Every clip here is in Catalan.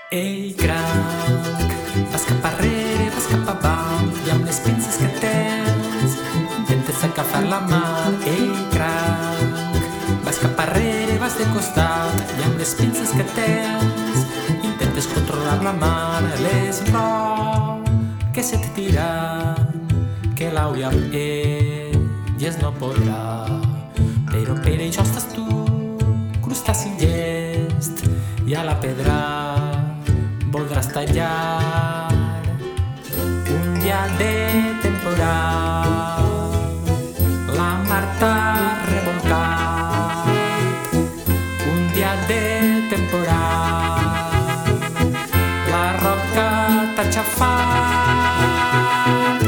Ei, cranc, vas cap arrere, vas cap avant, i amb les pinces que tens intentes agafar la mar. Ei, cranc, vas cap arrere, vas de costat, i amb les pinces que tens intentes controlar la mar. Les que se te tiran, que l'auia amb elles no podrà, però per això estàs tu, crustaci llest, i a la pedra voldràs tallar un dia de temporal. La mar t'ha revolcat, un dia de temporal. La roca t'ha aixafat.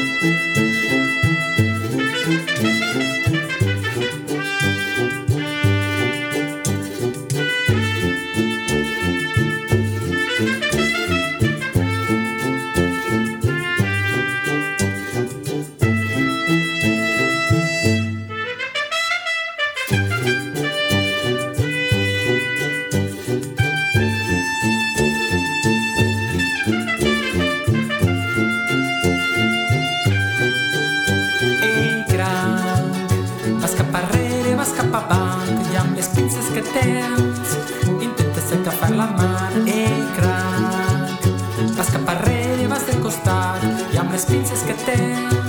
Vas cap arrere, vas cap avant, i amb les pinces que tens intentes agafar la mar. Ei, cranc, vas cap arrere, vas de costat, i amb les pinces que tens